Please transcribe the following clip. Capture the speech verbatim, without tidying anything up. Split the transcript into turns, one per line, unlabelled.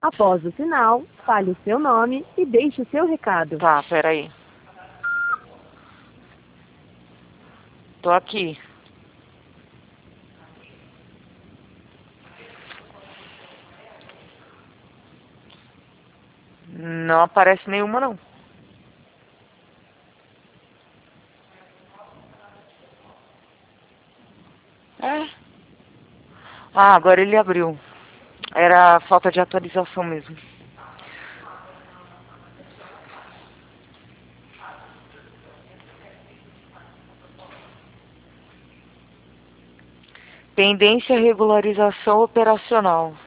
Após o sinal, fale o seu nome e deixe o seu recado.
Tá, peraí. Tô aqui. Não aparece nenhuma, não. É. Ah, agora ele abriu. Era falta de atualização mesmo. Pendência regularização operacional.